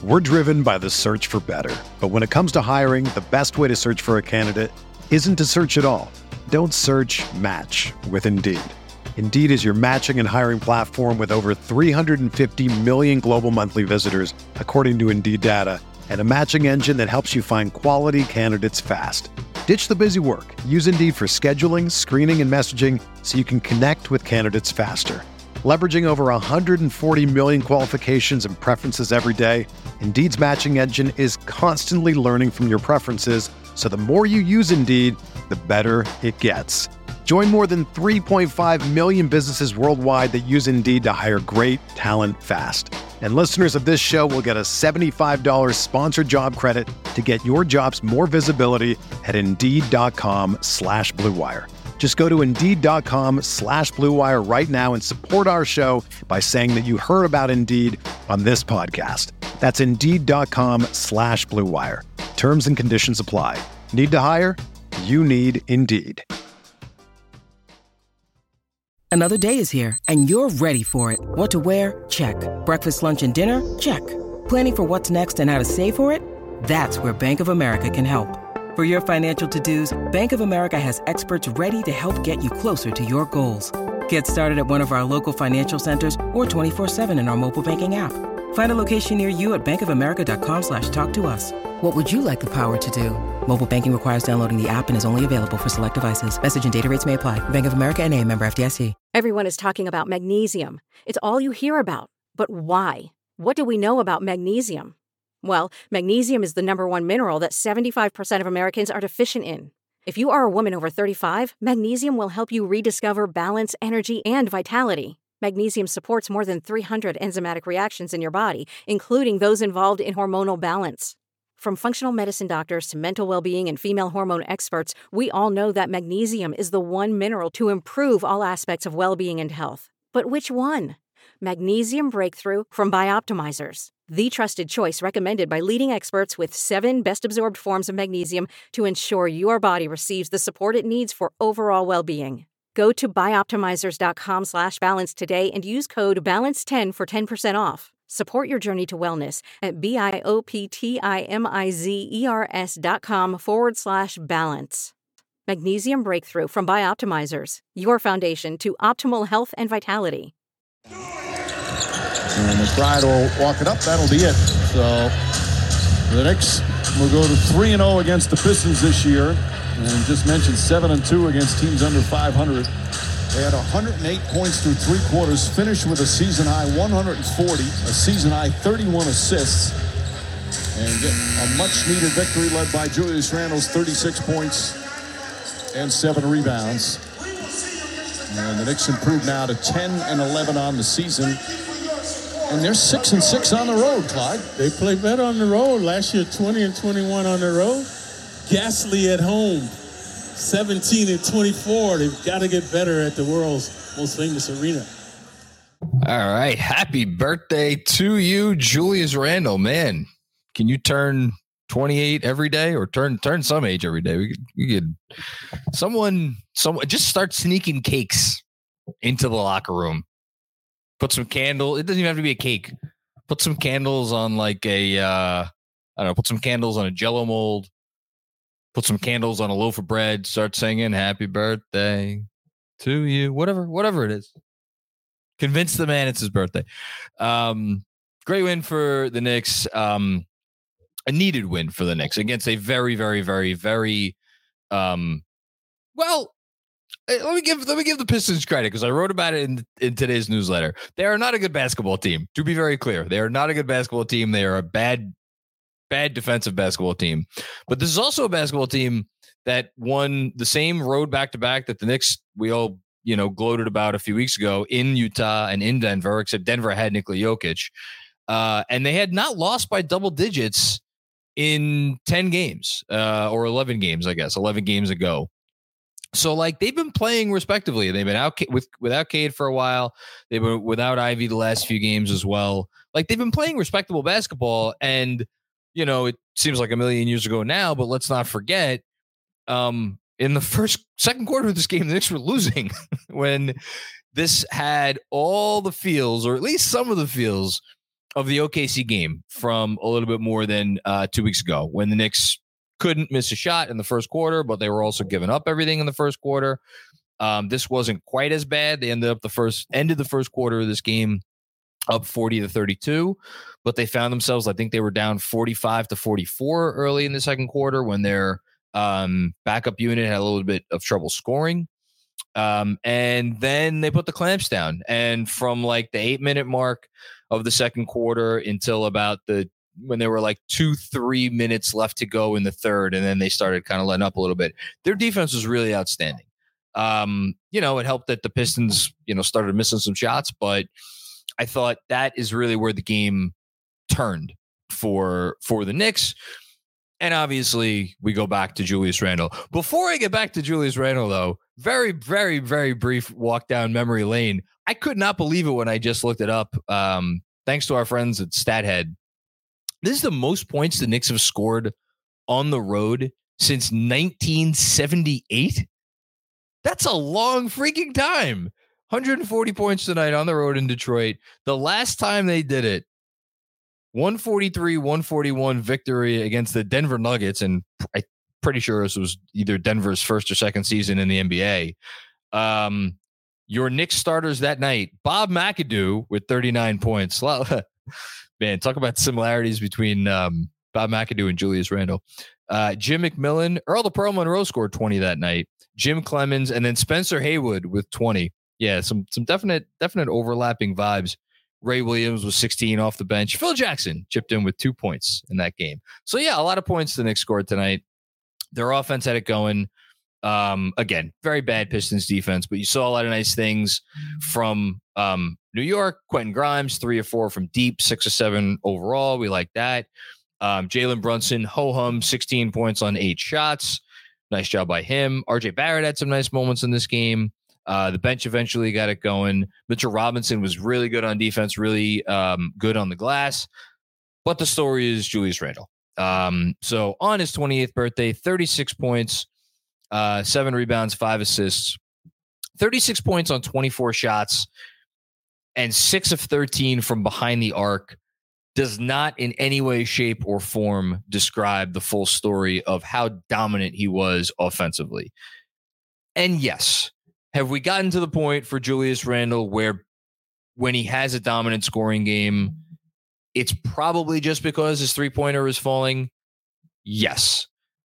We're driven by the search for better. But when it comes to hiring, the best way to search for a candidate isn't to search at all. Don't search, match with Indeed. Indeed is your matching and hiring platform with over 350 million global monthly visitors, according to Indeed data, and a matching engine that helps you find quality candidates fast. Ditch the busy work. Use Indeed for scheduling, screening, and messaging so you can connect with candidates faster. Leveraging over 140 million qualifications and preferences every day, Indeed's matching engine is constantly learning from your preferences, so the more you use Indeed, the better it gets. Join more than 3.5 million businesses worldwide that use Indeed to hire great talent fast. And listeners of this show will get a $75 sponsored job credit to get your jobs more visibility at Indeed.com/Blue Wire. Just go to Indeed.com/Blue Wire right now and support our show by saying that you heard about Indeed on this podcast. That's Indeed.com/Blue Wire. Terms and conditions apply. Need to hire? You need Indeed. Another day is here, and you're ready for it. What to wear? Check. Breakfast, lunch, and dinner? Check. Planning for what's next and how to save for it? That's where Bank of America can help. For your financial to-dos, Bank of America has experts ready to help get you closer to your goals. Get started at one of our local financial centers or 24/7 in our mobile banking app. Find a location near you at bankofamerica.com/talktous. What would you like the power to do? Mobile banking requires downloading the app and is only available for select devices. Message and data rates may apply. Bank of America NA, member FDIC. Everyone is talking about magnesium. It's all you hear about. But why? What do we know about magnesium? Well, magnesium is the number one mineral that 75% of Americans are deficient in. If you are a woman over 35, magnesium will help you rediscover balance, energy, and vitality. Magnesium supports more than 300 enzymatic reactions in your body, including those involved in hormonal balance. From functional medicine doctors to mental well-being and female hormone experts, we all know that magnesium is the one mineral to improve all aspects of well-being and health. But which one? Magnesium Breakthrough from Bioptimizers, the trusted choice recommended by leading experts with 7 best-absorbed forms of magnesium to ensure your body receives the support it needs for overall well-being. Go to bioptimizers.com/balance today and use code BALANCE10 for 10% off. Support your journey to wellness at bioptimizers.com/balance. Magnesium Breakthrough from Bioptimizers, your foundation to optimal health and vitality. And McBride will walk it up. That'll be it. So the Knicks will go to 3-0 against the Pistons this year. And just mentioned 7-2 against teams under 500. They had 108 points through 3 quarters, finished with a season-high 140, a season-high 31 assists, and get a much-needed victory led by Julius Randle's 36 points and 7 rebounds. And the Knicks improved now to 10-11 on the season. And they're 6-6 on the road, Clyde. They play better on the road. Last year, 20-21 on the road. Ghastly at home. 17-24. They've got to get better at the world's most famous arena. All right. Happy birthday to you, Julius Randle. Man, can you turn 28 every day or turn some age every day? We could someone just start sneaking cakes into the locker room. Put some candle. It doesn't even have to be a cake. Put some candles on like put some candles on a Jell-O mold. Put some candles on a loaf of bread, start singing happy birthday to you, whatever it is. Convince the man it's his birthday. Great win for the Knicks. A needed win for the Knicks against a very, very, very, very, let me give the Pistons credit because I wrote about it in today's newsletter. They are not a good basketball team, to be very clear. They are not a good basketball team. They are a bad defensive basketball team. But this is also a basketball team that won the same road back-to-back that the Knicks, we all, gloated about a few weeks ago in Utah and in Denver, except Denver had Nikola Jokic. And they had not lost by double digits in 10 games or 11 games, I guess, 11 games ago. So, they've been playing respectively. They've been out without Cade for a while. They've been without Ivy the last few games as well. They've been playing respectable basketball, and it seems like a million years ago now, but let's not forget, in the second quarter of this game, the Knicks were losing when this had all the feels, or at least some of the feels, of the OKC game from a little bit more than 2 weeks ago when the Knicks couldn't miss a shot in the first quarter, but they were also giving up everything in the first quarter. This wasn't quite as bad. They ended the first quarter of this game up 40-32, but they found themselves, I think they were down 45-44 early in the second quarter when their backup unit had a little bit of trouble scoring. And then they put the clamps down. And from like the 8-minute mark of the second quarter until about when there were like 2-3 minutes left to go in the third, and then they started kind of letting up a little bit. Their defense was really outstanding. It helped that the Pistons, started missing some shots, but I thought that is really where the game turned for the Knicks. And obviously we go back to Julius Randle. Before I get back to Julius Randle, though, very, very, very brief walk down memory lane. I could not believe it when I just looked it up. Thanks to our friends at StatHead. This is the most points the Knicks have scored on the road since 1978. That's a long freaking time. 140 points tonight on the road in Detroit. The last time they did it, 143-141 victory against the Denver Nuggets. And I'm pretty sure this was either Denver's first or second season in the NBA. Your Knicks starters that night, Bob McAdoo with 39 points. Man, talk about similarities between Bob McAdoo and Julius Randle. Jim McMillan, Earl the Pearl Monroe scored 20 that night. Jim Clemens, and then Spencer Haywood with 20. Yeah, some definite overlapping vibes. Ray Williams was 16 off the bench. Phil Jackson chipped in with 2 points in that game. So yeah, a lot of points the Knicks scored tonight. Their offense had it going. Again, very bad Pistons defense, but you saw a lot of nice things from New York. Quentin Grimes, 3 of 4 from deep, 6 of 7 overall. We like that. Jalen Brunson, ho-hum, 16 points on 8 shots. Nice job by him. RJ Barrett had some nice moments in this game. The bench eventually got it going. Mitchell Robinson was really good on defense, really good on the glass. But the story is Julius Randle. So on his 28th birthday, 36 points, 7 rebounds, 5 assists, 36 points on 24 shots, and 6 of 13 from behind the arc does not in any way, shape, or form describe the full story of how dominant he was offensively. And yes, have we gotten to the point for Julius Randle where when he has a dominant scoring game, it's probably just because his three-pointer is falling? Yes.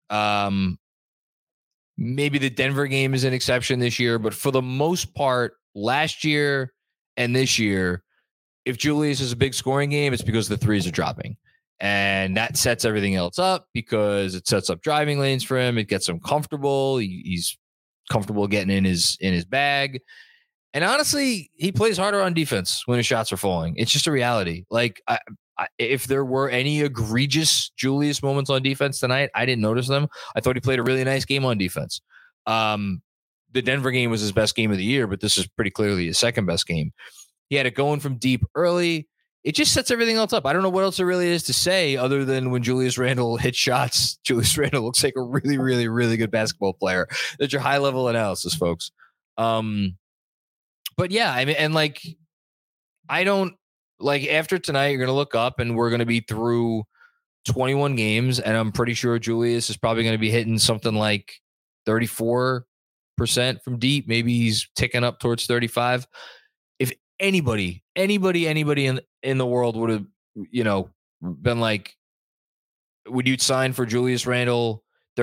Maybe the Denver game is an exception this year, but for the most part, last year and this year, if Julius is a big scoring game, it's because the threes are dropping. And that sets everything else up because it sets up driving lanes for him. It gets him comfortable. He's comfortable getting in his bag. And honestly, he plays harder on defense when his shots are falling. It's just a reality. Like, if there were any egregious Julius moments on defense tonight, I didn't notice them. I thought he played a really nice game on defense. The Denver game was his best game of the year, but this is pretty clearly his second best game. He had it going from deep early. It just sets everything else up. I don't know what else there really is to say other than when Julius Randle hits shots, Julius Randle looks like a really, really, really good basketball player. That's your high-level analysis, folks. But yeah, I mean, and like, I don't, like, after tonight, you're going to look up and we're going to be through 21 games, and I'm pretty sure Julius is probably going to be hitting something like 34% from deep. Maybe he's ticking up towards 35. If anybody in the world would have, been like, would you sign for Julius Randle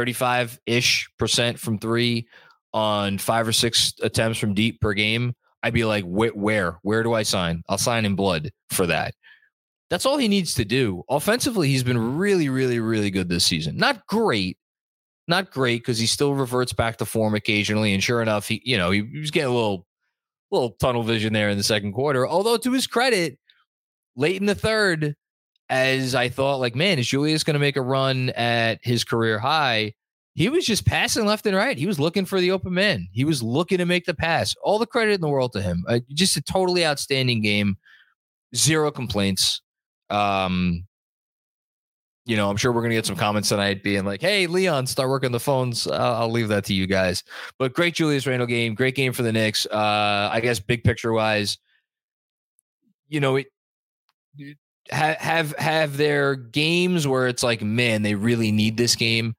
35-ish% from three on 5 or 6 attempts from deep per game? I'd be like, where do I sign? I'll sign in blood for that. That's all he needs to do. Offensively, he's been really, really, really good this season. Not great because he still reverts back to form occasionally. And sure enough, he was getting a little tunnel vision there in the second quarter. Although to his credit, late in the third, as I thought, like, man, is Julius going to make a run at his career high? He was just passing left and right. He was looking for the open man. He was looking to make the pass. All the credit in the world to him. Just a totally outstanding game. Zero complaints. I'm sure we're going to get some comments tonight being like, hey, Leon, start working the phones. I'll leave that to you guys. But great Julius Randle game. Great game for the Knicks. I guess big picture wise, have their games where it's like, man, they really need this game.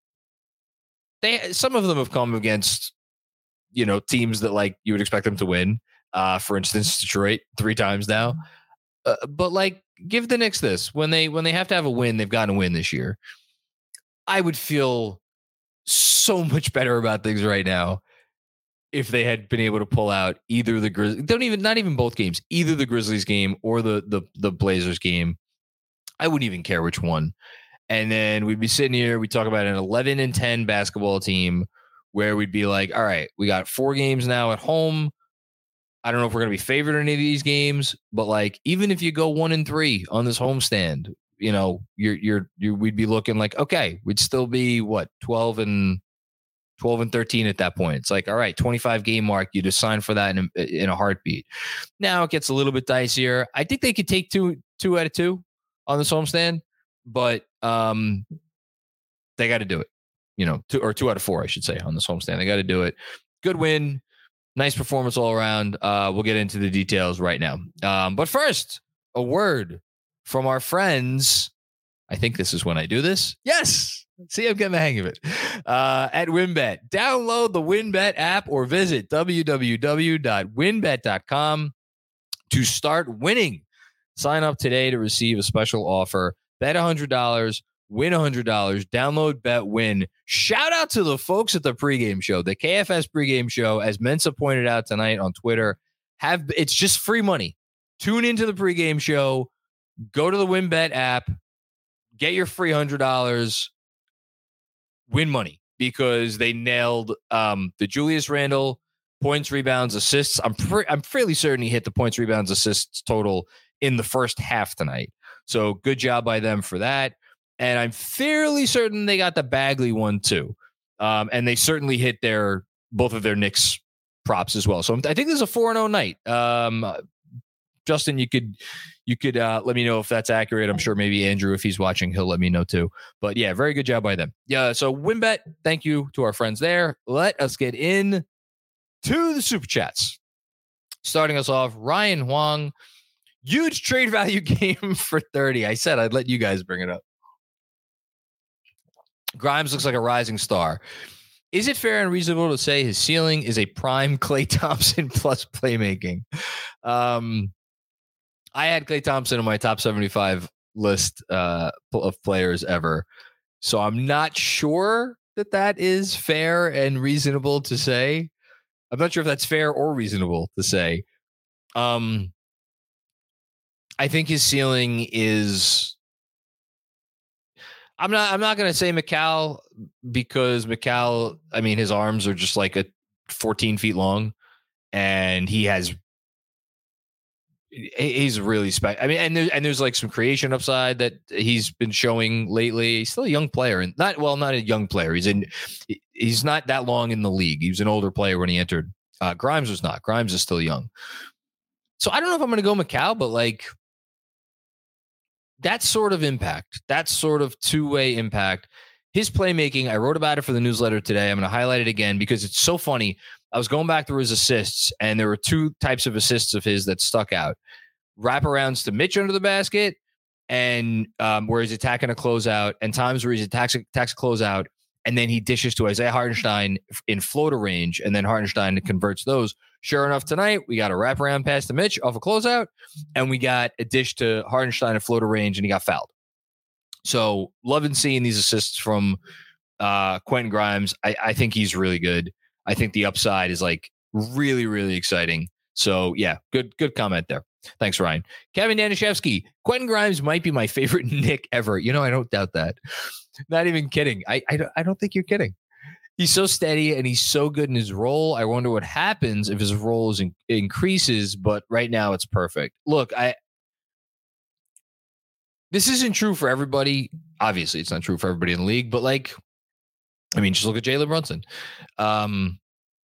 Some of them have come against, teams that like you would expect them to win. For instance, Detroit 3 times now. But like, give the Knicks this: when they have to have a win, they've got to win this year. I would feel so much better about things right now if they had been able to pull out either the Grizzlies, not even both games, either the Grizzlies game or the Blazers game. I wouldn't even care which one. And then we'd be sitting here, we talk about an 11-10 basketball team where we'd be like, all right, we got 4 games now at home. I don't know if we're going to be favored in any of these games, but like, even if you go 1-3 on this homestand, we'd be looking like, okay, we'd still be 12 and 13 at that point. It's like, all right, 25 game mark. You just sign for that in a heartbeat. Now it gets a little bit dicier. I think they could take two out of 2 on this homestand, but they got to do it. 2 out of 4, I should say, on this homestand. They got to do it. Good win. Nice performance all around. We'll get into the details right now. But first, a word from our friends. I think this is when I do this. Yes. See, I'm getting the hang of it. At WynnBET. Download the WynnBET app or visit www.wynnbet.com to start winning. Sign up today to receive a special offer. Bet $100, win $100. Download, bet, win. Shout out to the folks at the pregame show, the KFS pregame show, as Mensa pointed out tonight on Twitter. It's just free money. Tune into the pregame show. Go to the WynnBET app. Get your free $100. Win money because they nailed the Julius Randle points, rebounds, assists. I'm fairly certain he hit the points, rebounds, assists total in the first half tonight. So good job by them for that. And I'm fairly certain they got the Bagley one too. And they certainly hit both of their Knicks props as well. So I think this is a 4-0 night. Justin, you could let me know if that's accurate. I'm sure maybe Andrew, if he's watching, he'll let me know too. But yeah, very good job by them. Yeah. So WynnBET, thank you to our friends there. Let us get in to the super chats. Starting us off, Ryan Huang, huge trade value game for 30. I said I'd let you guys bring it up. Grimes looks like a rising star. Is it fair and reasonable to say his ceiling is a prime Klay Thompson plus playmaking? I had Klay Thompson in my top 75 list of players ever. So I'm not sure that is fair and reasonable to say. I'm not sure if that's fair or reasonable to say. I think his ceiling is... I'm not going to say Mikal because Mikal, I mean, his arms are just like 14 feet long and he's really special. I mean, and there's like some creation upside that he's been showing lately. He's still a young player and not a young player. He's not that long in the league. He was an older player when he entered. Grimes was not. Grimes is still young. So I don't know if I'm going to go Mikal, but like, that sort of impact, that sort of two-way impact, his playmaking, I wrote about it for the newsletter today. I'm going to highlight it again because it's so funny. I was going back through his assists, and there were 2 types of assists of his that stuck out. Wraparounds to Mitch under the basket, and where he's attacking a closeout, and times where he attacks a closeout, and then he dishes to Isaiah Hartenstein in floater range, and then Hartenstein converts those. Sure enough, tonight, we got a wraparound pass to Mitch off a closeout, and we got a dish to Hartenstein at floater range, and he got fouled. So, loving seeing these assists from Quentin Grimes. I think he's really good. I think the upside is like really, really exciting. So, yeah, good comment there. Thanks, Ryan. Kevin Danishevsky, Quentin Grimes might be my favorite Knick ever. I don't doubt that. Not even kidding. I don't think you're kidding. He's so steady and he's so good in his role. I wonder what happens if his role increases, but right now it's perfect. Look, this isn't true for everybody. Obviously, it's not true for everybody in the league, but like, I mean, just look at Jalen Brunson. I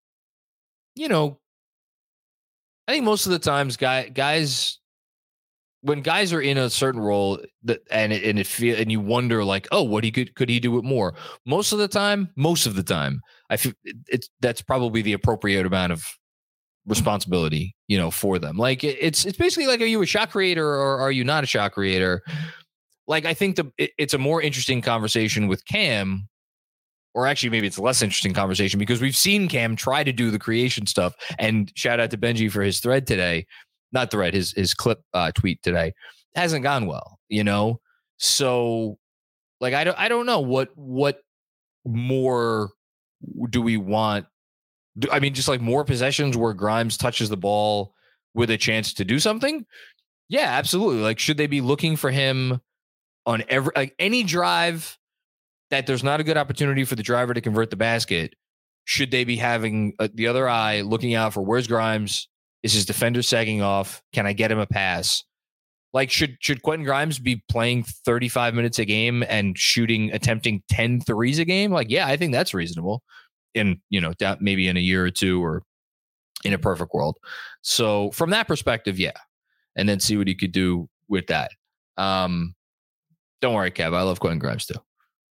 think most of the times guys when guys are in a certain role and you wonder like, oh, could he do it more? Most of the time, I feel that's probably the appropriate amount of responsibility, for them. Like it's basically like, are you a shot creator or are you not a shot creator? Like, I think it's a more interesting conversation with Cam, or actually maybe it's a less interesting conversation because we've seen Cam try to do the creation stuff. And shout out to Benji for his thread today, not thread, his clip tweet today hasn't gone well, So like, I don't know what more do we want? I mean, just like more possessions where Grimes touches the ball with a chance to do something. Yeah, absolutely. Like, should they be looking for him on any drive that there's not a good opportunity for the driver to convert the basket? Should they be having the other eye looking out for where's Grimes? Is his defender sagging off? Can I get him a pass? Like, should Quentin Grimes be playing 35 minutes a game and attempting 10 threes a game? Like, yeah, I think that's reasonable in, maybe in a year or two or in a perfect world. So from that perspective, yeah. And then see what he could do with that. Don't worry, Kev. I love Quentin Grimes too.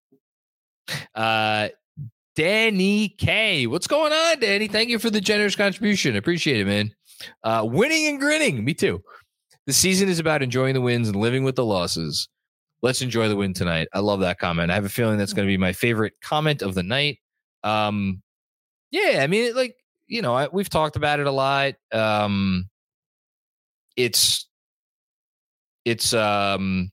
Danny K. What's going on, Danny? Thank you for the generous contribution. Appreciate it, man. Winning and grinning. Me too. The season is about enjoying the wins and living with the losses. Let's enjoy the win tonight. I love that comment. I have a feeling that's going to be my favorite comment of the night. Yeah, I mean, like, we've talked about it a lot. It's been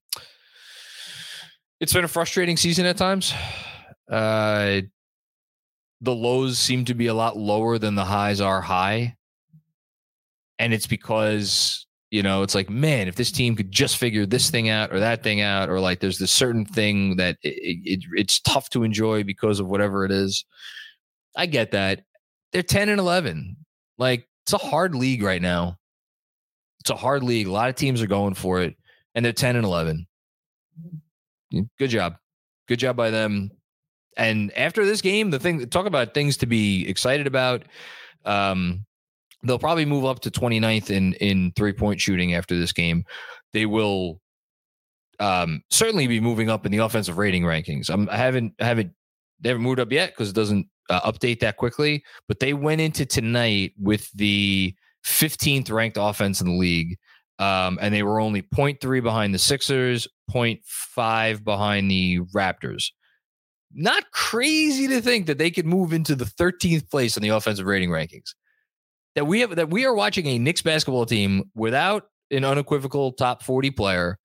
a frustrating season at times. The lows seem to be a lot lower than the highs are high. And it's because, it's like, man, if this team could just figure this thing out or that thing out, or like there's this certain thing that it's tough to enjoy because of whatever it is. I get that. They're 10-11. Like, it's a hard league right now. It's a hard league. A lot of teams are going for it, and they're 10-11. Good job. Good job by them. And after this game, talk about things to be excited about. They'll probably move up to 29th in 3-point shooting after this game. They will certainly be moving up in the offensive rating rankings. They haven't moved up yet because it doesn't update that quickly, but they went into tonight with the 15th ranked offense in the league. And they were only 0.3 behind the Sixers, 0.5 behind the Raptors. Not crazy to think that they could move into the 13th place in the offensive rating rankings. That we are watching a Knicks basketball team without an unequivocal top 40 player,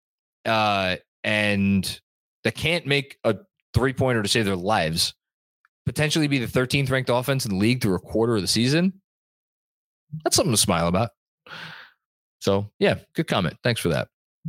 and that can't make a 3-pointer to save their lives, potentially be the 13th ranked offense in the league through a quarter of the season. That's something to smile about. So yeah, good comment. Thanks for that.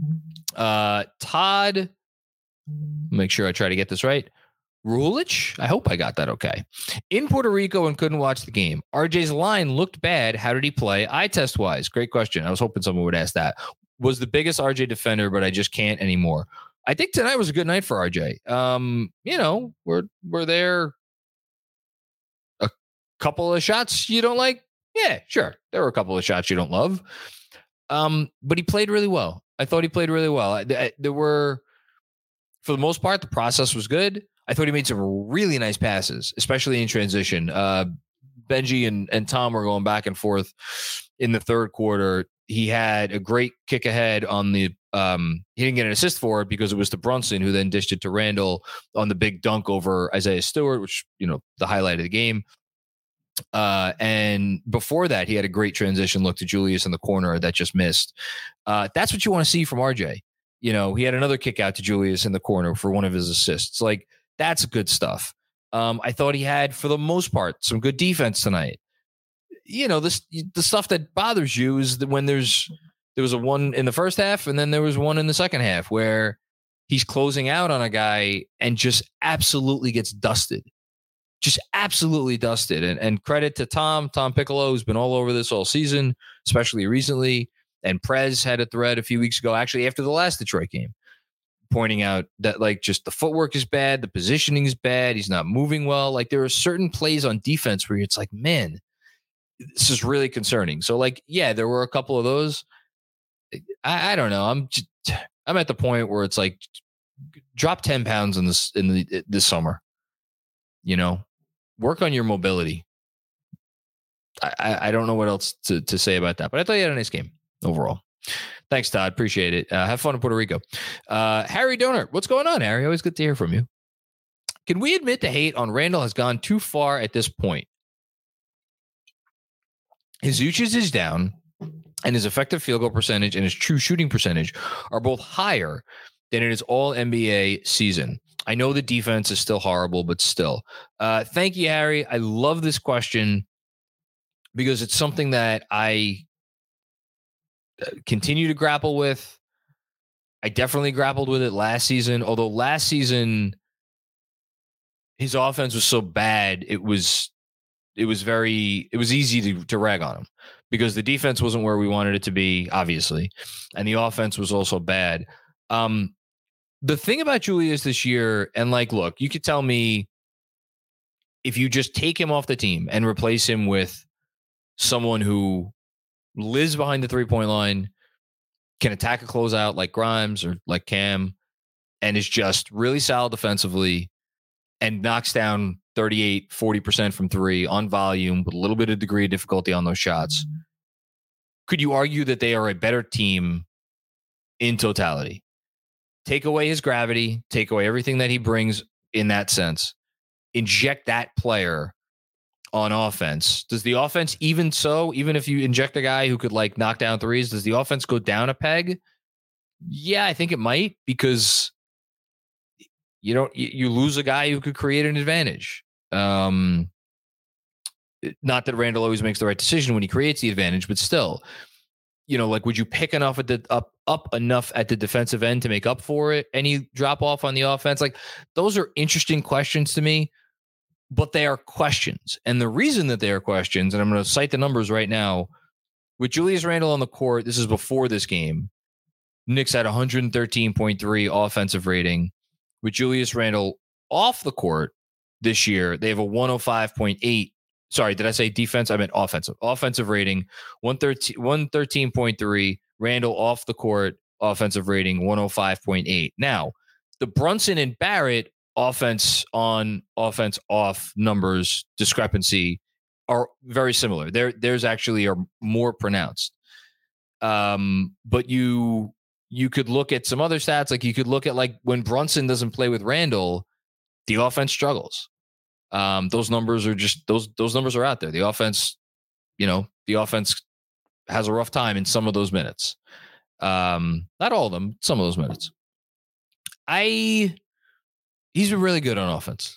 Todd, make sure I try to get this right. Rulich? I hope I got that okay. In Puerto Rico and couldn't watch the game. RJ's line looked bad. How did he play eye test wise? Great question. I was hoping someone would ask that. Was the biggest RJ defender, but I just can't anymore. I think tonight was a good night for RJ. We're there. A couple of shots you don't like? Yeah, sure. There were a couple of shots you don't love. But he played really well. I thought he played really well. There were, for the most part, the process was good. I thought he made some really nice passes, especially in transition. Benji and Tom were going back and forth in the third quarter. He had a great kick ahead on the he didn't get an assist for it because it was to Brunson, who then dished it to Randall on the big dunk over Isaiah Stewart, which, the highlight of the game. And before that, he had a great transition look to Julius in the corner that just missed. That's what you want to see from RJ. He had another kick out to Julius in the corner for one of his assists. Like, that's good stuff. I thought he had, for the most part, some good defense tonight. The stuff that bothers you is that when there was a one in the first half and then there was one in the second half where he's closing out on a guy and just absolutely gets dusted. Just absolutely dusted. And credit to Tom Piccolo, who's been all over this all season, especially recently. And Prez had a thread a few weeks ago, actually after the last Detroit game, pointing out that, like, just the footwork is bad, the positioning is bad, he's not moving well. Like, there are certain plays on defense where it's like, man, this is really concerning. So, like, yeah, there were a couple of those. I don't know. I'm at the point where it's like, drop 10 pounds in this summer. Work on your mobility. I don't know what else to say about that, but I thought you had a nice game overall. Thanks, Todd. Appreciate it. Have fun in Puerto Rico. Harry Donor, what's going on, Harry? Always good to hear from you. Can we admit the hate on Randall has gone too far at this point? His usage is down, and his effective field goal percentage and his true shooting percentage are both higher than in his all-NBA season. I know the defense is still horrible, but still. Thank you, Harry. I love this question because it's something that I continue to grapple with. I definitely grappled with it last season, although last season his offense was so bad, it was easy to rag on him because the defense wasn't where we wanted it to be, obviously, and the offense was also bad. The thing about Julius this year, and look, you could tell me if you just take him off the team and replace him with someone who lives behind the three-point line, can attack a closeout like Grimes or like Cam, and is just really solid defensively and knocks down 38, 40% from three on volume with a little bit of degree of difficulty on those shots. Could you argue that they are a better team in totality? Take away his gravity, take away everything that he brings in that sense, inject that player on offense. Does the offense, even if you inject a guy who could knock down threes, does the offense go down a peg? Yeah, I think it might, because you lose a guy who could create an advantage. Not that Randall always makes the right decision when he creates the advantage, but still, would you pick enough up enough at the defensive end to make up for it? Any drop off on the offense? Those are interesting questions to me, but they are questions. And the reason that they are questions, and I'm going to cite the numbers right now, with Julius Randle on the court, this is before this game, Knicks had 113.3 offensive rating. With Julius Randle off the court this year, they have a 105.8. Sorry, did I say defense? I meant offensive. Offensive rating, 113.3. Randle off the court, offensive rating, 105.8. Now, the Brunson and Barrett offense on, offense off numbers discrepancy are very similar. Theirs actually are more pronounced. But you could look at some other stats. You could look at when Brunson doesn't play with Randle, the offense struggles. Those numbers are just those numbers are out there. The offense, the offense has a rough time in some of those minutes. Not all of them, some of those minutes. He's been really good on offense.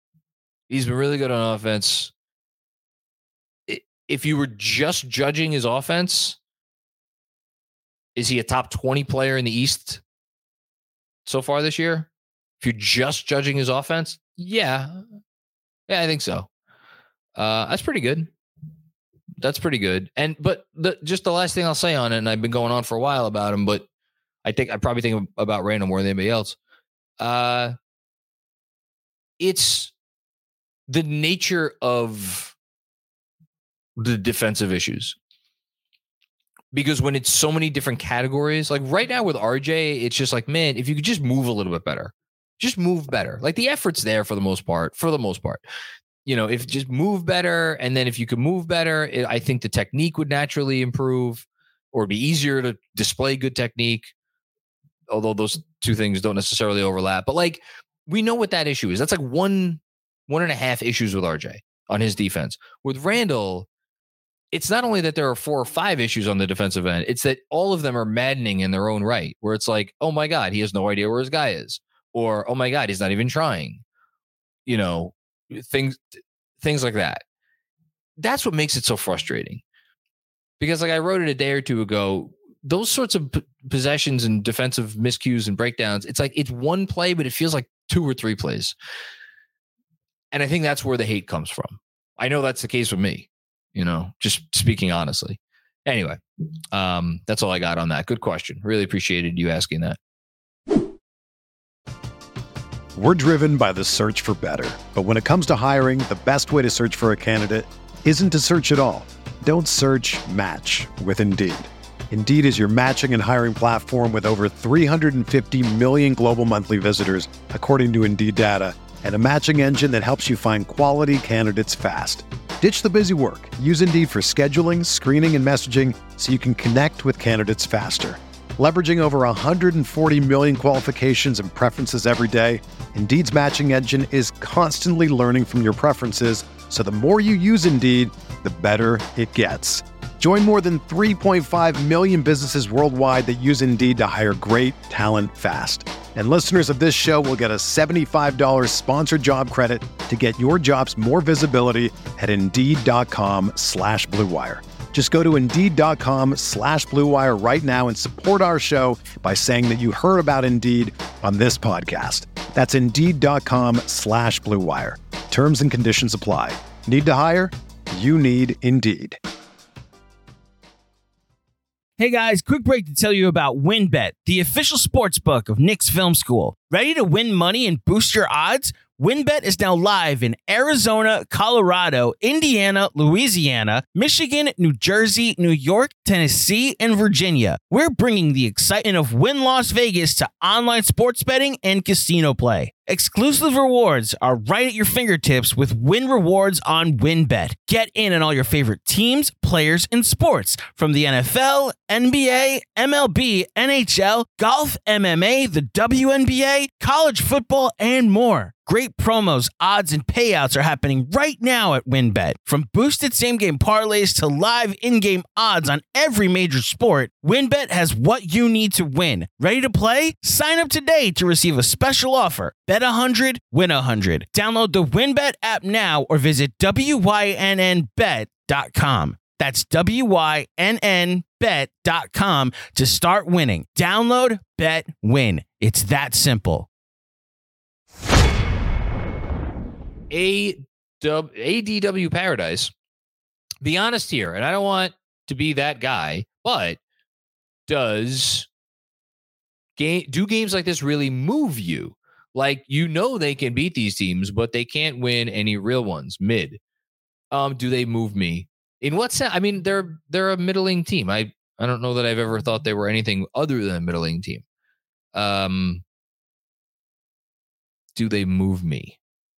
If you were just judging his offense, is he a top 20 player in the East so far this year? If you're just judging his offense, yeah, I think so. That's pretty good. But just the last thing I'll say on it, and I've been going on for a while about him, but I probably think about Randall more than anybody else. It's the nature of the defensive issues. Because when it's so many different categories, right now with RJ, it's just man, if you could just move a little bit better, just move better. The effort's there for the most part. If just move better. And then if you could move better, I think the technique would naturally improve, or it'd be easier to display good technique. Although those two things don't necessarily overlap, but we know what that issue is. That's 1.5 issues with RJ on his defense. With Randall, it's not only that there are 4 or 5 issues on the defensive end, it's that all of them are maddening in their own right, where it's oh my God, he has no idea where his guy is. Or, oh my God, he's not even trying. Things like that. That's what makes it so frustrating. Because I wrote it a day or two ago, those sorts of possessions and defensive miscues and breakdowns, it's it's one play, but it feels like 2 or 3 plays. And I think that's where the hate comes from. I know that's the case with me, just speaking honestly. Anyway, that's all I got on that. Good question. Really appreciated you asking that. We're driven by the search for better. But when it comes to hiring, the best way to search for a candidate isn't to search at all. Don't search, match with Indeed. Indeed is your matching and hiring platform with over 350 million global monthly visitors, according to Indeed data, and a matching engine that helps you find quality candidates fast. Ditch the busy work. Use Indeed for scheduling, screening, and messaging so you can connect with candidates faster. Leveraging over 140 million qualifications and preferences every day, Indeed's matching engine is constantly learning from your preferences, so the more you use Indeed, the better it gets. Join more than 3.5 million businesses worldwide that use Indeed to hire great talent fast. And listeners of this show will get a $75 sponsored job credit to get your jobs more visibility at Indeed.com/Blue Wire. Just go to Indeed.com/Blue Wire right now and support our show by saying that you heard about Indeed on this podcast. That's Indeed.com/Blue Wire. Terms and conditions apply. Need to hire? You need Indeed. Hey guys, quick break to tell you about WynnBET, the official sports book of Knicks Film School. Ready to win money and boost your odds? WynnBET is now live in Arizona, Colorado, Indiana, Louisiana, Michigan, New Jersey, New York, Tennessee, and Virginia. We're bringing the excitement of Wynn Las Vegas to online sports betting and casino play. Exclusive rewards are right at your fingertips with Wynn Rewards on WynnBET. Get in on all your favorite teams, players, and sports from the NFL, NBA, MLB, NHL, golf, MMA, the WNBA, college football, and more. Great promos, odds, and payouts are happening right now at WynnBET. From boosted same-game parlays to live in-game odds on every major sport, WynnBET has what you need to win. Ready to play? Sign up today to receive a special offer. Bet 100, win 100. Download the WynnBET app now or visit WYNNBet.com. That's WYNNBet.com to start winning. Download, bet, win. It's that simple. ADW Paradise. Be honest here, and I don't want to be that guy, but do games like this really move you? Like, you know, they can beat these teams, but they can't win any real ones. Mid. Do they move me? In what sense? I mean, they're a middling team. I don't know that I've ever thought they were anything other than a middling team. Do they move me?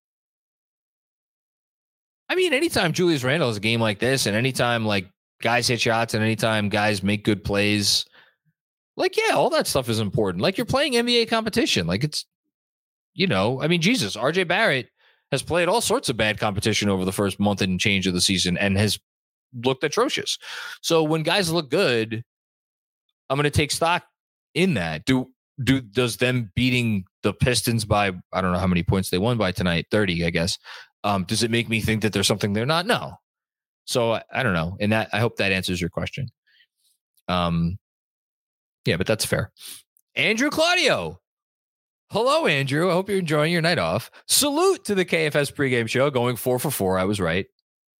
I mean, anytime Julius Randle has a game like this, and anytime like guys hit shots, and anytime guys make good plays, like, yeah, all that stuff is important. Like, you're playing NBA competition. Like, it's, you know, I mean, Jesus, RJ Barrett has played all sorts of bad competition over the first month and change of the season and has looked atrocious. So when guys look good, I'm going to take stock in that. Does them beating the Pistons by, I don't know how many points they won by tonight, 30, I guess. Does it make me think that there's something they're not? No. So I don't know. And that, I hope that answers your question. Yeah, but that's fair. Andrew Claudio. Hello, Andrew. I hope you're enjoying your night off. Salute to the KFS pregame show, going 4 for 4. I was right.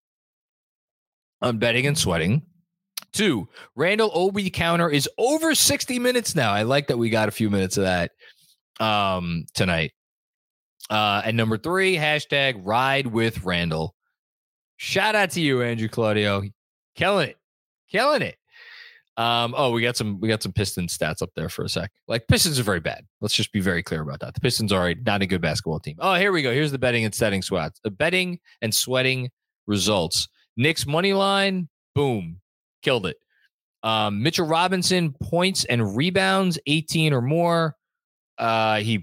I'm betting and sweating. 2, Randall Obi counter is over 60 minutes now. I like that we got a few minutes of that tonight. And number 3, hashtag ride with Randall. Shout out to you, Andrew Claudio. Killing it. We got some Pistons stats up there for a sec. Like, Pistons are very bad. Let's just be very clear about that. The Pistons are not a good basketball team. Oh, here we go. Here's the betting and sweating results. Knicks money line, boom, killed it. Mitchell Robinson points and rebounds, 18 or more. He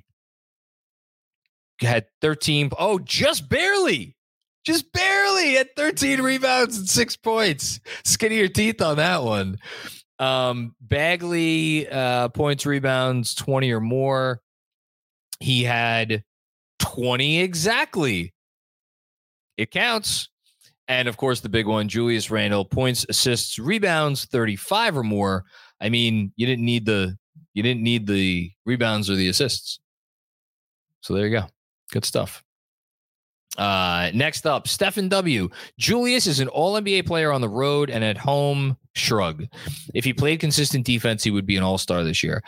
had 13. Oh, just barely at 13 rebounds and 6 points. Skin of your teeth on that one. Bagley, points, rebounds, 20 or more. He had 20 exactly. It counts. And of course, the big one, Julius Randle, points, assists, rebounds, 35 or more. I mean, you didn't need the rebounds or the assists. So there you go. Good stuff. Next up, Stephen W. Julius is an all-NBA player on the road and at home. Shrug. If he played consistent defense, he would be an all-star this year.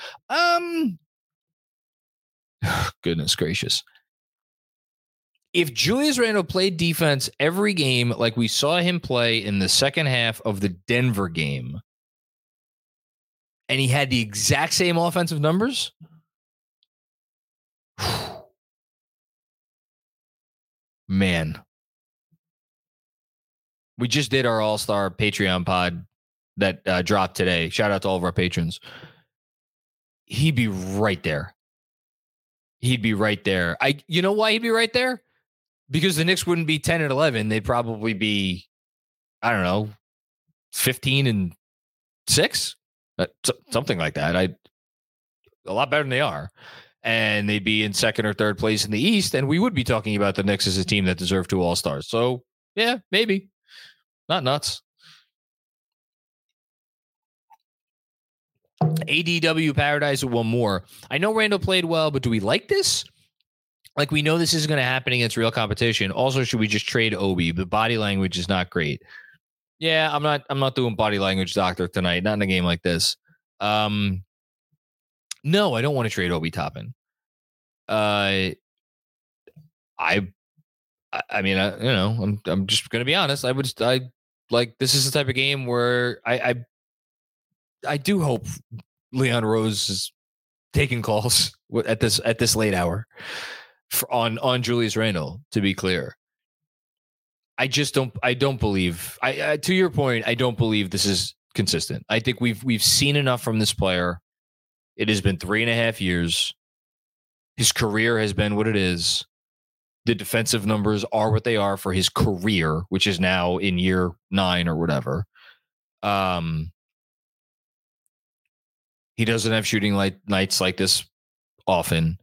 Goodness gracious. If Julius Randle played defense every game like we saw him play in the second half of the Denver game, and he had the exact same offensive numbers, man, We just did our All-Star Patreon pod that dropped today. Shout out to all of our patrons. He'd be right there. He'd be right there. You know why he'd be right there? Because the Knicks wouldn't be 10-11. They'd probably be, I don't know, 15-6, something like that. A lot better than they are. And they'd be in second or third place in the East, and we would be talking about the Knicks as a team that deserved 2 All-Stars. So, yeah, maybe. Not nuts. ADW Paradise with one more. I know Randall played well, but do we like this? Like, we know this is going to happen against real competition. Also, should we just trade Obi? The body language is not great. Yeah, I'm not doing body language doctor tonight. Not in a game like this. No, I don't want to trade Obi Toppin. I mean, I'm just going to be honest. I like, this is the type of game where I do hope Leon Rose is taking calls at this late hour on Julius Randle, to be clear. I don't believe, to your point, I don't believe this is consistent. I think we've seen enough from this player. It has been 3.5 years. His career has been what it is. The defensive numbers are what they are for his career, which is now in year 9 or whatever. He doesn't have shooting nights like this often.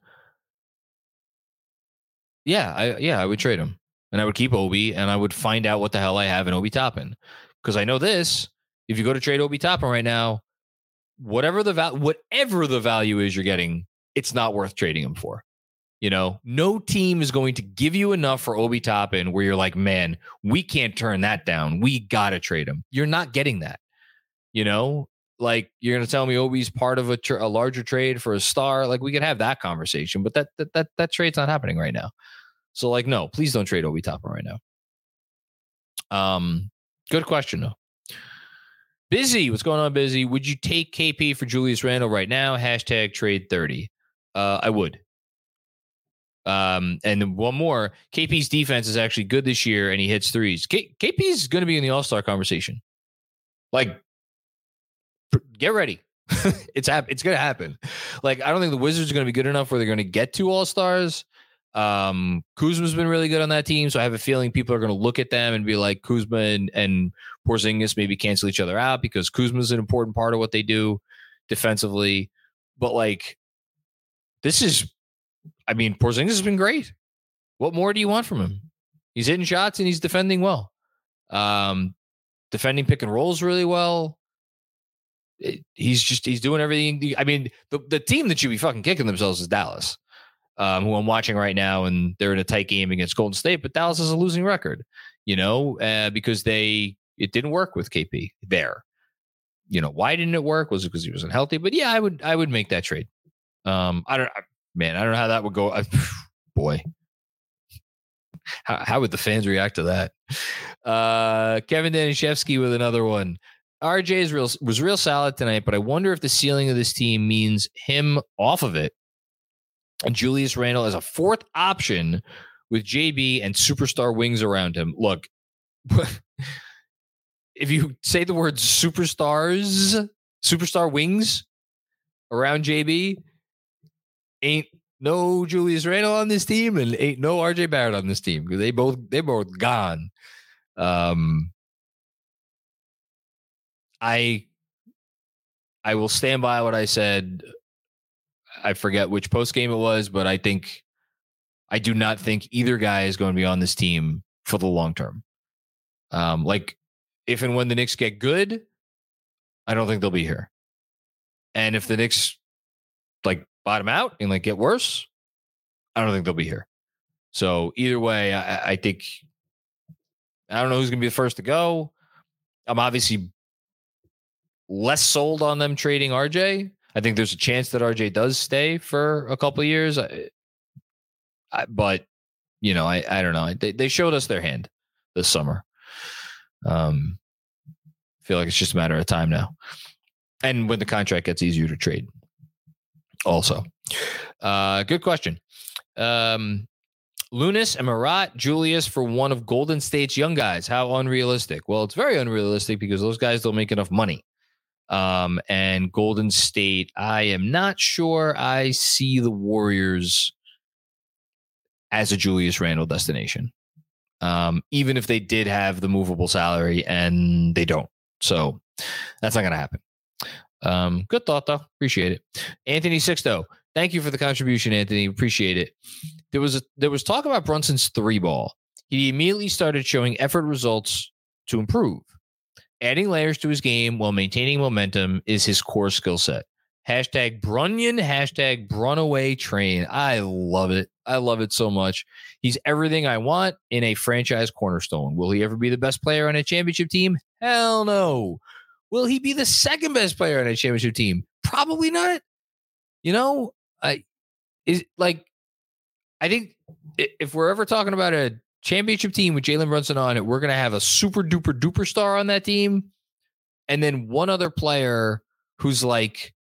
I would trade him, and I would keep Obi, and I would find out what the hell I have in Obi Toppin, because I know this: if you go to trade Obi Toppin right now, whatever the value is you're getting, it's not worth trading him for. You know, no team is going to give you enough for Obi Toppin where you're like, man, we can't turn that down. We gotta trade him. You're not getting that. You know, like, you're going to tell me Obi's part of a larger trade for a star. Like, we could have that conversation, but that trade's not happening right now. So, like, no, please don't trade Obi Toppin right now. Good question though. Busy, what's going on, Busy? Would you take KP for Julius Randle right now? Hashtag trade 30. I would. And then one more. KP's defense is actually good this year, and he hits threes. KP's going to be in the All-Star conversation. Like, get ready. It's going to happen. Like, I don't think the Wizards are going to be good enough where they're going to get 2 All-Stars. Kuzma's been really good on that team, so I have a feeling people are going to look at them and be like, Kuzma and Porzingis maybe cancel each other out, because Kuzma's an important part of what they do defensively. But, like, Porzingis has been great. What more do you want from him? He's hitting shots and he's defending well. Defending pick and rolls really well. He's doing everything. I mean, the team that should be fucking kicking themselves is Dallas, who I'm watching right now, and they're in a tight game against Golden State, but Dallas is a losing record, because it didn't work with KP there. Why didn't it work? Was it because he wasn't healthy? But yeah, I would make that trade. I don't know how that would go. Boy, how would the fans react to that? Kevin Danishevsky with another one. RJ was real solid tonight, but I wonder if the ceiling of this team means him off of it, and Julius Randle as a 4th option with JB and superstar wings around him. Look, if you say the word superstar wings around JB, ain't no Julius Randle on this team, and ain't no RJ Barrett on this team, because they're both gone. I will stand by what I said. I forget which post game it was, but I do not think either guy is going to be on this team for the long term. Like, if and when the Knicks get good, I don't think they'll be here. And if the Knicks like bottom out and like get worse, I don't think they'll be here. So either way, I think, I don't know who's going to be the first to go. I'm obviously less sold on them trading RJ. I think there's a chance that RJ does stay for a couple of years. But, I don't know. They showed us their hand this summer. Feel like it's just a matter of time now. And when the contract gets easier to trade. Also. Good question. Lunis and Marat, Julius for one of Golden State's young guys. How unrealistic? Well, it's very unrealistic because those guys don't make enough money. And Golden State, I am not sure I see the Warriors as a Julius Randle destination. Even if they did have the movable salary, and they don't. So that's not going to happen. Good thought, though. Appreciate it. Anthony Sixto, thank you for the contribution, Anthony. Appreciate it. There was talk about Brunson's 3-ball. He immediately started showing effort results to improve. Adding layers to his game while maintaining momentum is his core skill set. Hashtag Brunyon, hashtag Brunaway Train. I love it. I love it so much. He's everything I want in a franchise cornerstone. Will he ever be the best player on a championship team? Hell no. Will he be the second best player on a championship team? Probably not. I think if we're ever talking about a championship team with Jalen Brunson on it, we're going to have a super duper duper star on that team. And then one other player who's like,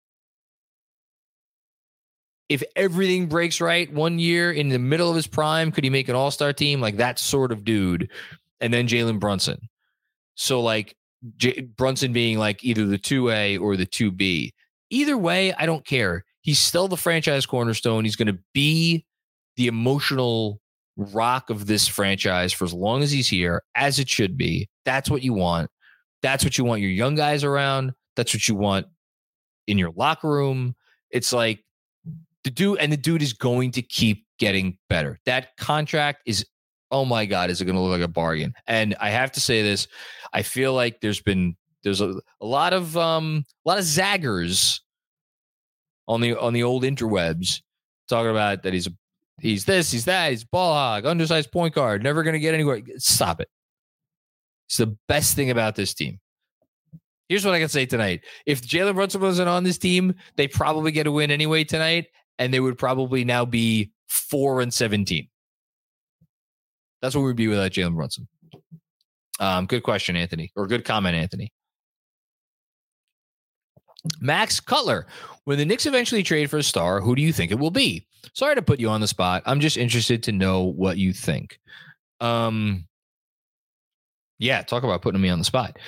if everything breaks right 1 year in the middle of his prime, could he make an all-star team? Like that sort of dude. And then Jalen Brunson. So like Brunson being like either the 2A or the 2B. Either way, I don't care. He's still the franchise cornerstone. He's going to be the emotional rock of this franchise for as long as he's here, as it should be. That's what you want. That's what you want your young guys around. That's what you want in your locker room. It's like the dude is going to keep getting better. That contract is, oh my God, is it going to look like a bargain? And I have to say this, I feel like there's a lot of zaggers on the old interwebs talking about that he's this, he's that, he's ball hog, undersized point guard, never going to get anywhere. Stop it. It's the best thing about this team. Here's what I can say tonight. If Jalen Brunson wasn't on this team, they probably get a win anyway tonight, and they would probably now be 4-17. That's what we'd be without Jalen Brunson. Good question, Anthony, or good comment, Anthony. Max Cutler, when the Knicks eventually trade for a star, who do you think it will be? Sorry to put you on the spot. I'm just interested to know what you think. Yeah, talk about putting me on the spot.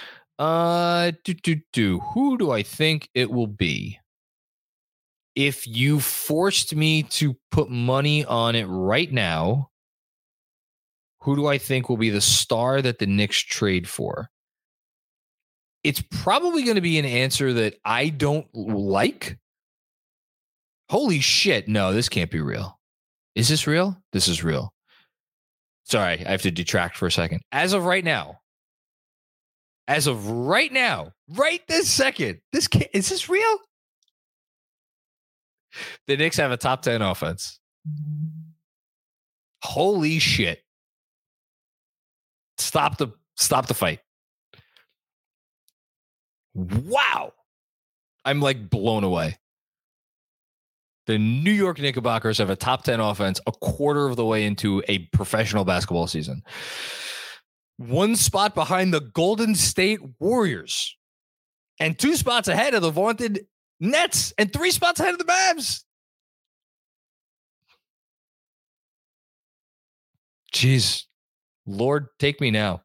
Who do I think it will be? If you forced me to put money on it right now, who do I think will be the star that the Knicks trade for? It's probably going to be an answer that I don't like. Holy shit. No, this can't be real. Is this real? This is real. Sorry, I have to detract for a second. As of right now, right this second, is this real? The Knicks have a top 10 offense. Holy shit. Stop the fight. Wow. I'm like blown away. The New York Knickerbockers have a top 10 offense a quarter of the way into a professional basketball season. One spot behind the Golden State Warriors and 2 spots ahead of the vaunted Nets and 3 spots ahead of the Mavs. Jeez. Lord, take me now.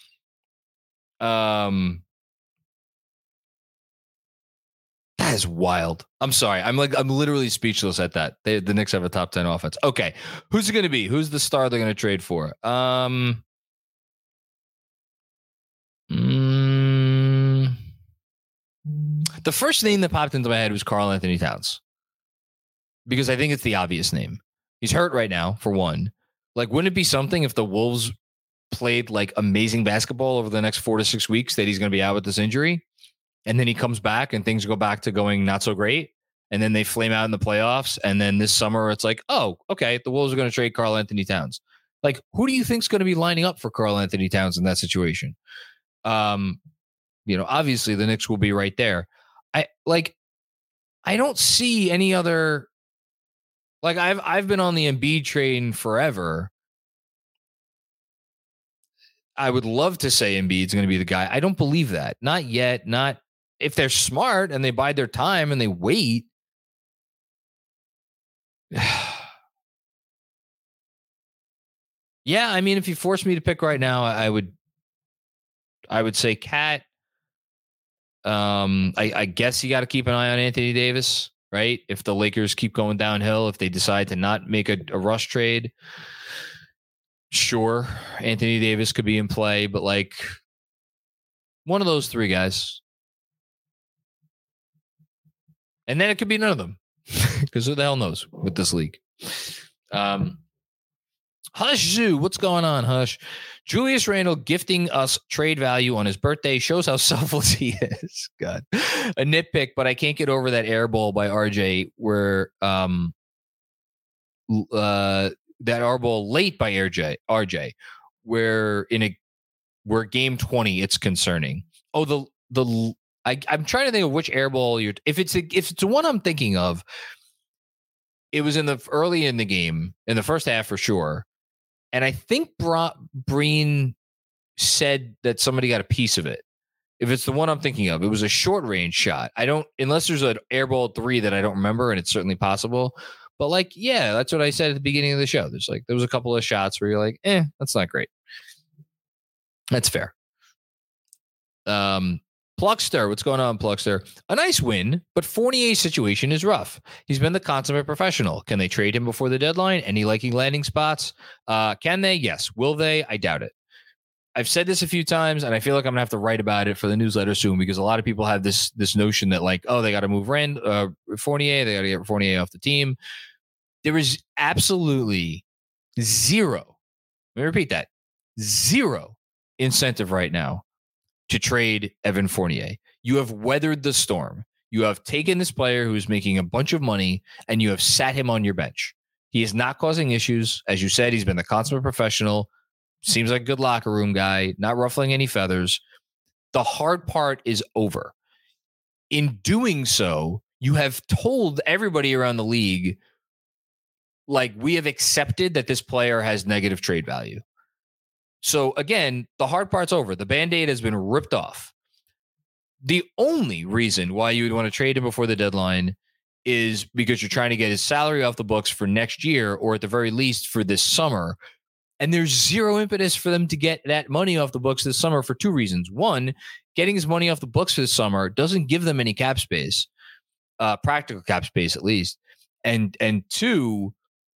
That is wild. I'm sorry. I'm literally speechless at that. The Knicks have a top 10 offense. Okay. Who's it going to be? Who's the star they're going to trade for? The first name that popped into my head was Karl Anthony Towns, because I think it's the obvious name. He's hurt right now, for one. Like, wouldn't it be something if the Wolves played like amazing basketball over the next 4 to 6 weeks that he's going to be out with this injury? And then he comes back and things go back to going not so great. And then they flame out in the playoffs. And then this summer it's like, oh, okay, the Wolves are going to trade Karl Anthony Towns. Like, who do you think is going to be lining up for Karl Anthony Towns in that situation? Obviously the Knicks will be right there. I don't see any other. Like, I've been on the Embiid train forever. I would love to say Embiid's going to be the guy. I don't believe that. Not yet. Not if they're smart and they bide their time and they wait. Yeah, I mean, if you force me to pick right now, I would say Cat. I guess you got to keep an eye on Anthony Davis, right? If the Lakers keep going downhill, if they decide to not make a rush trade, sure, Anthony Davis could be in play, but like one of those three guys. And then it could be none of them because who the hell knows with this league. Hush Zoo, what's going on, Hush? Julius Randle gifting us trade value on his birthday shows how selfless he is. God, a nitpick, but I can't get over that air ball by RJ where that air ball late by RJ where where game 20 it's concerning. Oh, I'm trying to think of which air ball if it's the one I'm thinking of. It was early in the game in the first half for sure. And I think Breen said that somebody got a piece of it. If it's the one I'm thinking of, it was a short range shot. Unless there's an airball 3 that I don't remember, and it's certainly possible. But like, yeah, that's what I said at the beginning of the show. There was a couple of shots where you're like, that's not great. That's fair. Pluckster, what's going on, Pluckster? A nice win, but Fournier's situation is rough. He's been the consummate professional. Can they trade him before the deadline? Any liking landing spots? Can they? Yes. Will they? I doubt it. I've said this a few times, and I feel like I'm going to have to write about it for the newsletter soon because a lot of people have this notion that like, oh, they got to move Fournier. They got to get Fournier off the team. There is absolutely zero. Let me repeat that. Zero incentive right now to trade Evan Fournier. You have weathered the storm. You have taken this player who's making a bunch of money and you have sat him on your bench. He is not causing issues. As you said, he's been the consummate professional. Seems like a good locker room guy, not ruffling any feathers. The hard part is over. In doing so, you have told everybody around the league, like, we have accepted that this player has negative trade value. So again, the hard part's over. The Band-Aid has been ripped off. The only reason why you would want to trade him before the deadline is because you're trying to get his salary off the books for next year, or at the very least for this summer. And there's zero impetus for them to get that money off the books this summer for two reasons. One, getting his money off the books for this summer doesn't give them any cap space, practical cap space at least. And two,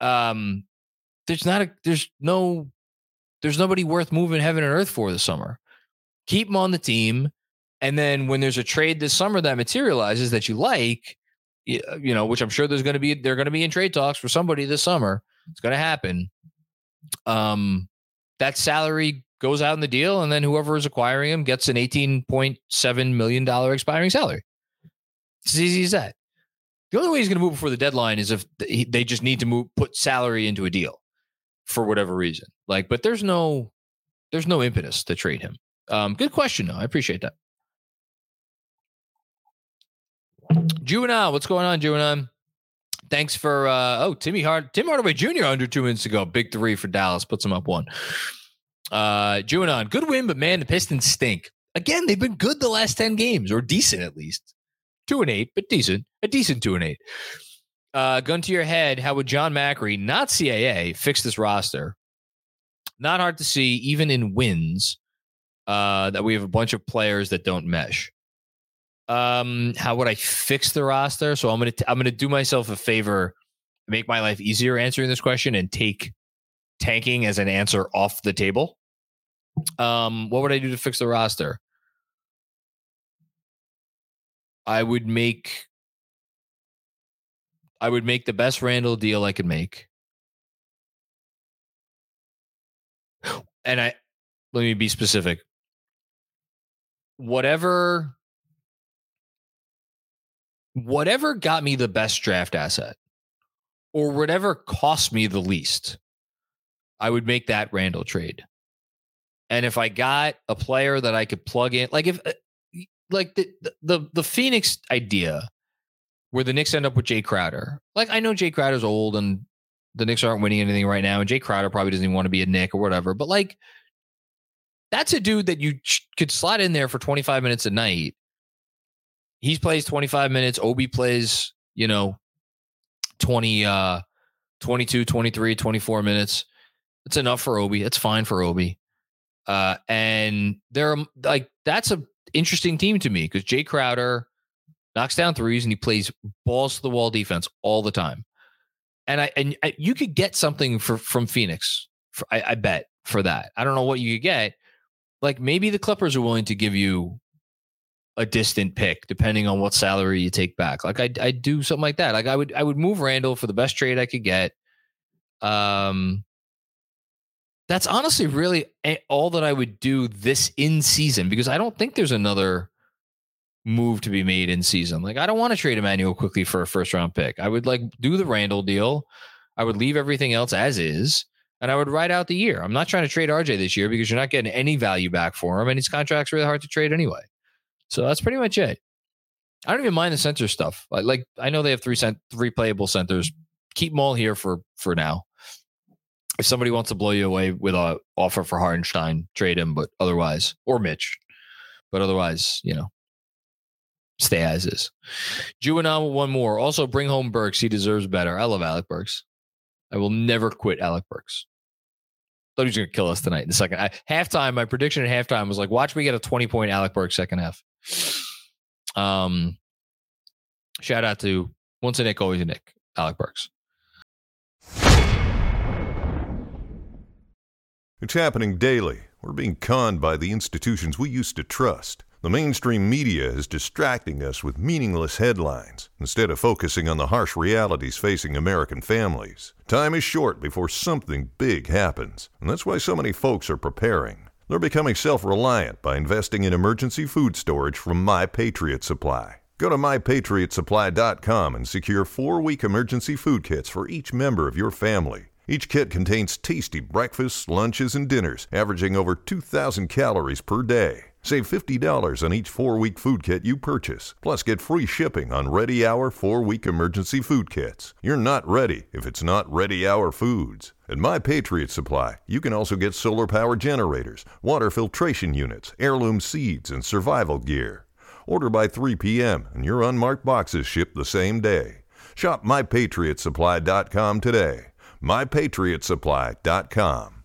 there's nobody worth moving heaven and earth for this summer. Keep him on the team. And then when there's a trade this summer that materializes that you like, which I'm sure they're going to be in trade talks for somebody this summer. It's going to happen. That salary goes out in the deal. And then whoever is acquiring him gets an $18.7 million expiring salary. It's as easy as that. The only way he's going to move before the deadline is if they just need to put salary into a deal for whatever reason. But there's no impetus to trade him. Good question, though. I appreciate that. Juvenile, what's going on, Juvenile? Thanks for Tim Hardaway Jr. under 2 minutes ago. Big 3 for Dallas. Puts him up 1. Juvenile, good win, but man, the Pistons stink. Again, they've been good the last 10 games, or decent at least. 2-8, but decent. A decent 2-8. Gun to your head, how would John Macri, not CAA, fix this roster? Not hard to see, even in wins, that we have a bunch of players that don't mesh. How would I fix the roster? So I'm gonna do myself a favor, make my life easier answering this question, and take tanking as an answer off the table. What would I do to fix the roster? I would make the best Randall deal I could make. And let me be specific. Whatever got me the best draft asset, or whatever cost me the least, I would make that Randall trade. And if I got a player that I could plug in, the Phoenix idea, where the Knicks end up with Jay Crowder. I know Jay Crowder's old and the Knicks aren't winning anything right now, and Jay Crowder probably doesn't even want to be a Knick or whatever. But that's a dude that you could slot in there for 25 minutes a night. He plays 25 minutes. Obi plays, 20, 22, 23, 24 minutes. It's enough for Obi. It's fine for Obi. And they're like, that's an interesting team to me because Jay Crowder knocks down threes and he plays balls to the wall defense all the time. And you could get something from Phoenix. I bet for that. I don't know what you could get. Like maybe the Clippers are willing to give you a distant pick depending on what salary you take back. Like I'd do something like that. Like I would move Randall for the best trade I could get. That's honestly really all that I would do this in season because I don't think there's another move to be made in season. Like I don't want to trade Emmanuel quickly for a first round pick. I would like do the Randall deal. I would leave everything else as is and I would ride out the year. I'm not trying to trade RJ this year because you're not getting any value back for him and his contract's really hard to trade anyway. So that's pretty much it. I don't even mind the center stuff. Like I know they have three playable centers. Keep them all here for now. If somebody wants to blow you away with an offer for Hartenstein, trade him, but otherwise, or Mitch, but otherwise, stay as is. Juvenile, one more. Also, bring home Burks. He deserves better. I love Alec Burks. I will never quit Alec Burks. Thought he was going to kill us tonight in the second. Halftime, my prediction at halftime was like, watch me get a 20-point Alec Burks second half. Shout out to once a Nick, always a Nick, Alec Burks. It's happening daily. We're being conned by the institutions we used to trust. The mainstream media is distracting us with meaningless headlines instead of focusing on the harsh realities facing American families. Time is short before something big happens, and that's why so many folks are preparing. They're becoming self-reliant by investing in emergency food storage from My Patriot Supply. Go to MyPatriotSupply.com and secure 4-week emergency food kits for each member of your family. Each kit contains tasty breakfasts, lunches, and dinners, averaging over 2,000 calories per day. Save $50 on each 4-week food kit you purchase. Plus, get free shipping on Ready Hour 4-week emergency food kits. You're not ready if it's not Ready Hour Foods. At My Patriot Supply, you can also get solar power generators, water filtration units, heirloom seeds, and survival gear. Order by 3 p.m. and your unmarked boxes ship the same day. Shop MyPatriotSupply.com today. MyPatriotSupply.com.